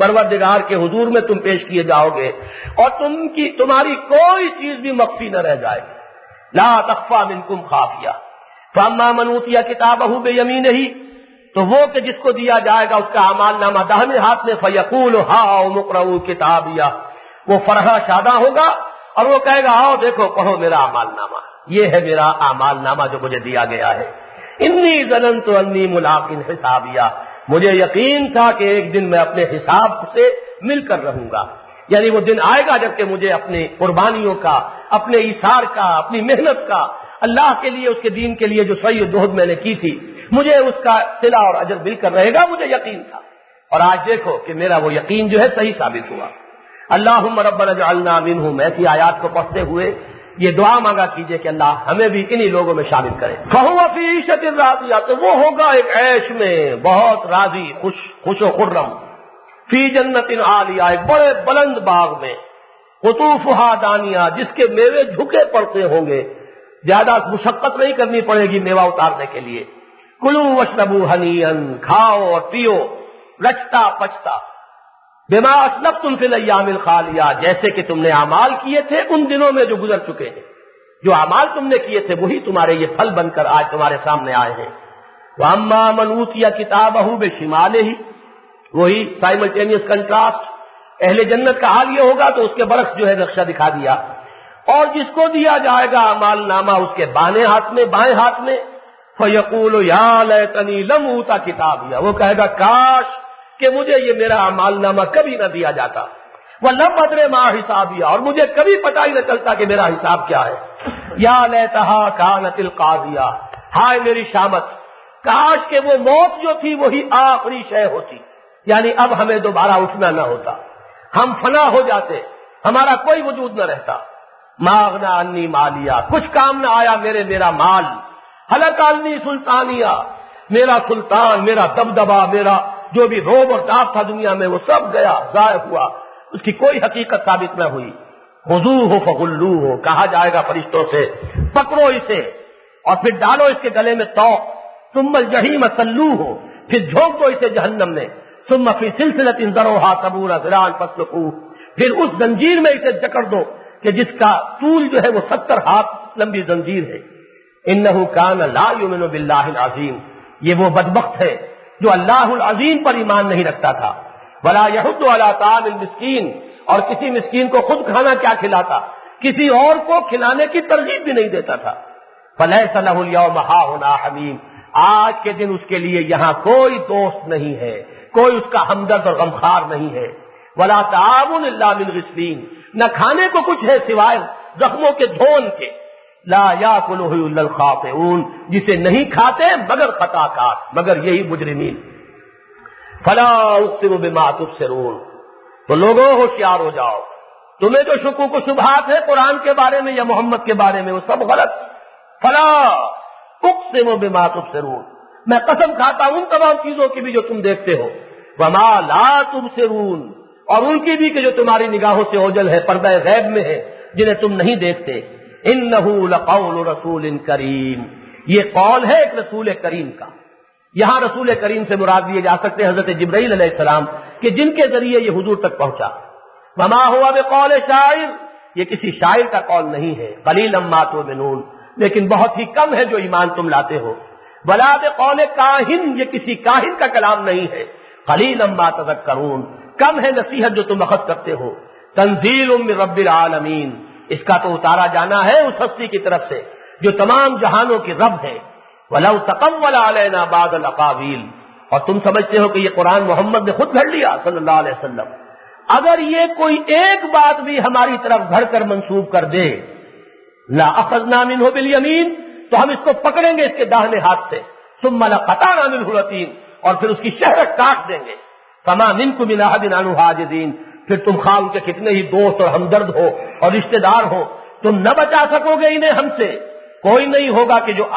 پروردگار کے حضور میں تم پیش کیے جاؤ گے اور تمہاری کوئی چیز بھی مخفی نہ رہ جائے گی. لا تخفى منکم خافیہ. فاما من اوتی کتابہ بیمینہ، تو وہ کہ جس کو دیا جائے گا اس کا اعمال نامہ داہنے ہاتھ میں، فیقول ہاؤم اقرؤوا کتابیہ، وہ فرحہ شاداں ہوگا اور وہ کہے گا آؤ دیکھو پڑھو میرا اعمال نامہ، یہ ہے میرا اعمال نامہ جو مجھے دیا گیا ہے. انی ظننت انی ملاق حسابیہ، مجھے یقین تھا کہ ایک دن میں اپنے حساب سے مل کر رہوں گا. یعنی وہ دن آئے گا جبکہ مجھے اپنے قربانیوں کا، اپنے ایثار کا، اپنی محنت کا، اللہ کے لیے اس کے دین کے لیے جو سعی و جہد میں نے کی تھی، مجھے اس کا صلہ اور اجر مل کر رہے گا، مجھے یقین تھا. اور آج دیکھو کہ میرا وہ یقین جو ہے صحیح ثابت ہوا. اللہم ربنا اجعلنا منہم، ایسی آیات کو پڑھتے ہوئے یہ دعا مانگا کیجئے کہ اللہ ہمیں بھی انہی لوگوں میں شامل کرے. فہو فی عیشۃ راضیہ، تو وہ ہوگا ایک عیش میں بہت راضی، خوش و خرم. فی جنت عالیہ، ایک بڑے بلند باغ میں، قطوفہا دانیہ، جس کے میوے جھکے پڑتے ہوں گے، زیادہ مشقت نہیں کرنی پڑے گی میوہ اتارنے کے لیے. کلوا واشربوا ہنیئا، کھاؤ اور پیو رچتا پچتا. بما اسلفتم فی الایام الخالیہ، جیسے کہ تم نے اعمال کیے تھے ان دنوں میں جو گزر چکے ہیں، جو اعمال تم نے کیے تھے وہی تمہارے یہ پھل بن کر آج تمہارے سامنے آئے ہیں. واما من اوتی کتابہ بشمالہ، وہی سائملٹینیس کنٹراسٹ، اہل جنت کا حال یہ ہوگا تو اس کے برعکس جو ہے نقشہ دکھا دیا. اور جس کو دیا جائے گا اعمال نامہ اس کے بائیں ہاتھ میں، فیقول یا لیتنی لم اوتا کتابیہ، وہ کہے گا کاش کہ مجھے یہ میرا اعمال نامہ کبھی نہ دیا جاتا. وَلَمْ أَدْرِ مَا حِسَابِيَهْ، اور مجھے کبھی پتہ ہی نہ چلتا کہ میرا حساب کیا ہے. یا لیتہا کانت القاضیہ، ہائے میری شامت، کاش کہ وہ موت جو تھی وہی آخری شے ہوتی. یعنی اب ہمیں دوبارہ اٹھنا نہ ہوتا، ہم فنا ہو جاتے، ہمارا کوئی وجود نہ رہتا. ما اغنی عنی مالیہ، کچھ کام نہ آیا میرا مال. ہلک عنی سلطانیہ، میرا سلطان، میرا دبدبا، میرا جو بھی روب اور داب تھا دنیا میں وہ سب گیا، ضائع ہوا، اس کی کوئی حقیقت ثابت نہ ہوئی. خذوہ فغلوہ، کہا جائے گا فرشتوں سے پکڑو اسے اور پھر ڈالو اس کے گلے میں طوق. ثم الجحیم صلوہ، پھر جھونک دو اسے جہنم میں. ثم فی سلسلۃ ذرعھا 70 ذراعا فاسلکوہ، پھر اس زنجیر میں اسے جکڑ دو کہ جس کا طول جو ہے وہ 70 ہاتھ لمبی زنجیر ہے. انہ کان لا یؤمن باللہ العظیم، یہ وہ بدبخت ہے جو اللہ العظیم پر ایمان نہیں رکھتا تھا. ولا یحض علی طعام المسکین، اور کسی مسکین کو خود کھانا کیا کھلاتا، کسی اور کو کھلانے کی ترغیب بھی نہیں دیتا تھا. فلیس لہ اليوم ہاہنا حمیم، آج کے دن اس کے لیے یہاں کوئی دوست نہیں ہے، کوئی اس کا ہمدرد اور غمخوار نہیں ہے. ولا طعام الا من غسلین، نہ کھانے کو کچھ ہے سوائے زخموں کے دھون کے. لا یاکلہ الا الخاطئون، جسے نہیں کھاتے مگر خطا کار، مگر یہی مجرمین. فلا اقسم بما تبصرون، تو لوگوں ہوشیار ہو جاؤ، تمہیں جو شکوک و شبہات ہے قرآن کے بارے میں یا محمد کے بارے میں وہ سب غلط. فلا اقسم بما تبصرون، میں قسم کھاتا ہوں ان تمام چیزوں کی بھی جو تم دیکھتے ہو. وما لا تبصرون، اور ان کی بھی کہ جو تمہاری نگاہوں سے اوجل ہے، پردہ غیب میں ہے، جنہیں تم نہیں دیکھتے. انہ لقول رسول کریم، یہ قول ہے ایک رسول کریم کا. یہاں رسول کریم سے مراد لیے جا سکتے ہیں حضرت جبرائیل علیہ السلام کہ جن کے ذریعے یہ حضور تک پہنچا. وما ہوا بقول شاعر، یہ کسی شاعر کا قول نہیں ہے. قلیلا ما تؤمنون، لیکن بہت ہی کم ہے جو ایمان تم لاتے ہو. ولا بقول کاہن، یہ کسی کاہن کا کلام نہیں ہے. قلیلا ما تذکرون، کم ہے نصیحت جو تم اخذ کرتے ہو. تنزیل من رب العالمین، اس کا تو اتارا جانا ہے اس ہستی کی طرف سے جو تمام جہانوں کی رب ہے. وَلَوْ تَقَوَّلَ عَلَيْنَا بَعْضَ الْأَقَاوِيلِ، اور تم سمجھتے ہو کہ یہ قرآن محمد نے خود گھڑ لیا صلی اللہ علیہ وسلم. اگر یہ کوئی ایک بات بھی ہماری طرف گھڑ کر منسوب کر دے، لَأَخَذْنَا مِنْهُ بِالْيَمِينِ، تو ہم اس کو پکڑیں گے اس کے داہنے ہاتھ سے. ثُمَّ لَقَطَعْنَا مِنْهُ الْوَتِينَ، اور پھر اس کی شہرت کاٹ دیں گے. فَمَا مِنْكُمْ مِنْ أَحَدٍ عَنْهُ حَاجِزِينَ، پھر تم خواہ ان کے کتنے ہی دوست اور ہمدرد ہو اور رشتہ دار ہو، تم نہ بچا سکو گے انہیں ہم سے. کوئی نہیں ہوگا کہ جو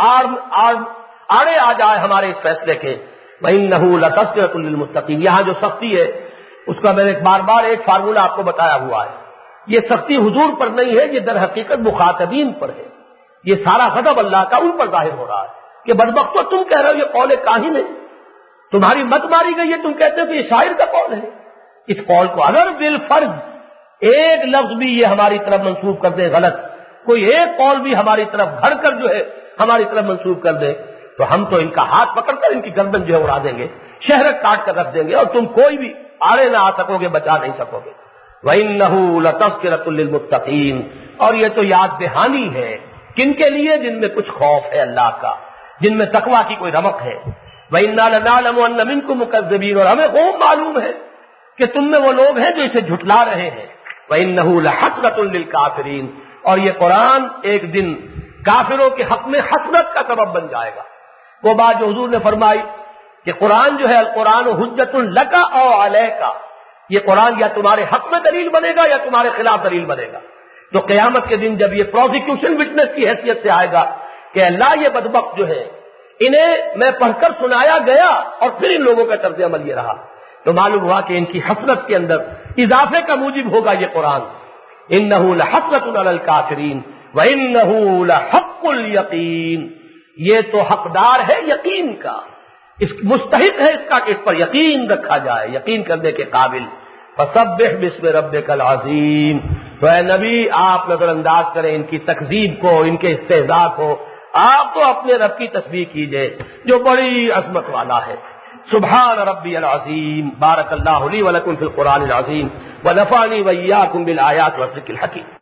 آڑے آ جائے ہمارے اس فیصلے کے. وَإِنَّهُ لَتَذْكِرَةٌ لِّلْمُتَّقِينَ، یہاں جو سختی ہے اس کا میں نے بار بار ایک فارمولہ آپ کو بتایا ہوا ہے. یہ سختی حضور پر نہیں ہے، یہ در حقیقت مخاطبین پر ہے. یہ سارا غضب اللہ کا ان پر ظاہر ہو رہا ہے کہ بدبختو تم کہہ رہے ہو یہ قول کاہن ہے، تمہاری مت ماری گئی ہے، تم کہتے ہو کہ یہ شاعر کا قول ہے. اس قول کو اگر بالفرض ایک لفظ بھی یہ ہماری طرف منسوب کر دے غلط، کوئی ایک قول بھی ہماری طرف گھڑ کر جو ہے ہماری طرف منسوب کر دے، تو ہم تو ان کا ہاتھ پکڑ کر ان کی گردن جو ہے اڑا دیں گے، شہرت کاٹ کر رکھ دیں گے، اور تم کوئی بھی آڑے نہ آ سکو گے، بچا نہیں سکو گے۔ وَإِنَّهُ لَتَذْكِرَةٌ لِّلْمُتَّقِينَ، اور یہ تو یاد دہانی ہے کن کے لیے؟ جن میں کچھ خوف ہے اللہ کا، جن میں تقویٰ کی کوئی رمق ہے۔ وَإِنَّا لَنَعْلَمُ أَنَّ مِنكُم مُّكَذِّبِينَ، اور ہمیں خوب معلوم ہے کہ تم میں وہ لوگ ہیں جو اسے جھٹلا رہے ہیں۔ وَإِنَّهُ لَحَسْرَةٌ لِّلْكَافِرِينَ، اور یہ قرآن ایک دن کافروں کے حق میں حسرت کا سبب بن جائے گا۔ وہ بات جو حضور نے فرمائی کہ قرآن جو ہے القرآن حجت لک او علیک، یہ قرآن یا تمہارے حق میں دلیل بنے گا یا تمہارے خلاف دلیل بنے گا۔ تو قیامت کے دن جب یہ پروسیکیوشن وٹنس کی حیثیت سے آئے گا کہ اللہ یہ بدبخت جو ہے انہیں میں پڑھ کر سنایا گیا اور پھر ان لوگوں کا طرز عمل یہ رہا، تو معلوم ہوا کہ ان کی حسرت کے اندر اضافے کا موجب ہوگا یہ قرآن۔ انہ لحسرۃ علی الکافرین وانہ لحق الیقین، یہ تو حقدار ہے یقین کا، اس مستحق ہے اس کا کہ اس پر یقین رکھا جائے، یقین کرنے کے قابل۔ فسبح باسم ربک العظیم، تو اے نبی آپ نظر انداز کریں ان کی تکذیب کو، ان کے استہزاء کو، آپ تو اپنے رب کی تسبیح کیجئے جو بڑی عظمت والا ہے۔ سبحان ربی العظیم۔ بارک اللہ لی ولکم فی القرآن العظیم ونفعنی وإیاکم بالآیات والذکر الحکیم۔